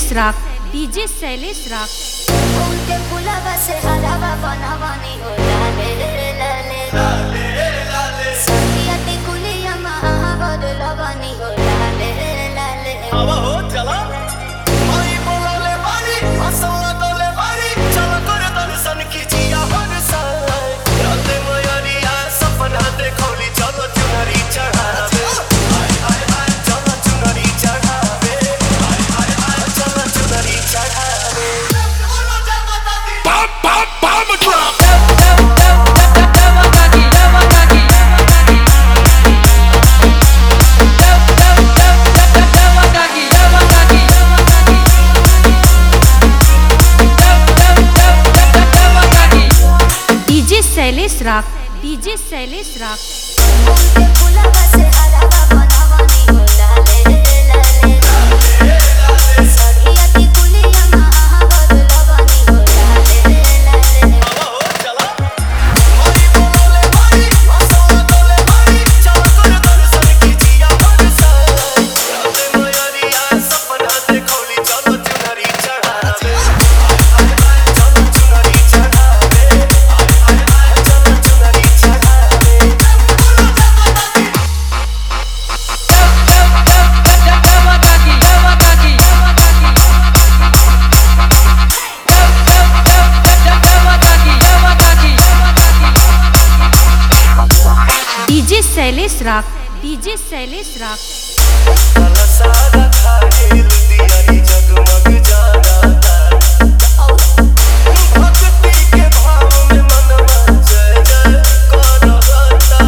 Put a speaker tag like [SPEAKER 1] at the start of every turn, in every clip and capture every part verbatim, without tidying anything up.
[SPEAKER 1] Shailesh Raag DJ Shailesh राग
[SPEAKER 2] उनके पुलावा से हरावा बनवानी हो लाले लाले लाले सखिया ती कुलिया महावद लवानी हो लाले लाले
[SPEAKER 3] आवा हो चला माई बोले बारी असला तोले बारी चल कर दर्शन कीजिया हर साल रात मयरिया सपना देखौली चलो चुनरी चढ़ावे हाय हाय हाय चलो चुनरी चढ़ावे हाय हाय हाय चलो चुनरी चढ़ावे Pop, pop, bomb drop.
[SPEAKER 1] DJ Shailesh Raag DJ Shailesh राग
[SPEAKER 2] उनके पुलावा से हरावा बनवानी हो लाले लाले लाले सखिया ती कुलिया महावद लवानी हो लाले लाले
[SPEAKER 3] आवा हो चला माई बोले बारी असला तोले बारी चल कर दर्शन कीजिया हर साल रात मयरिया सपना देखौली चलो चुनरी चढ़ावे हाय हाय हाय चलो चुनरी चढ़ावे हाय हाय हाय चलो चुनरी चढ़ावे
[SPEAKER 1] डीजे शैलेश राग डीजे शैलेश राग
[SPEAKER 3] सारा सारा खागिल दियारी जगमग जाता भक्ति के भाव में मनवा जय जय करता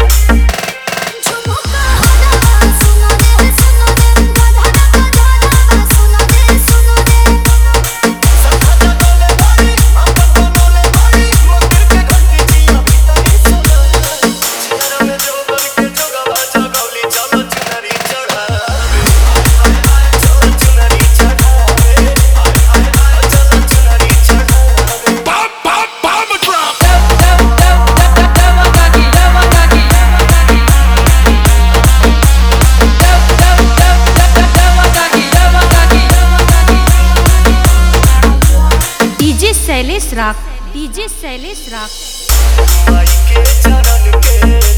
[SPEAKER 2] झुमका हरा सुनो रे सुनो रे राधा राधा सुनो रे सुनो रे
[SPEAKER 3] सखा डोले बारी अपन डोले बारी मंदिर के घंटी जिया भीतर सुना चेहरा में जोगर के जोगवा जगौली चलो चुनरी चढ़ावे हाय हाय हाय चलो चुनरी चढ़ावे हाय हाय हाय चलो चुनरी चढ़ावे pop pop bomb drop
[SPEAKER 1] DJ Shailesh Raag DJ Shailesh राग
[SPEAKER 3] माई के चरण के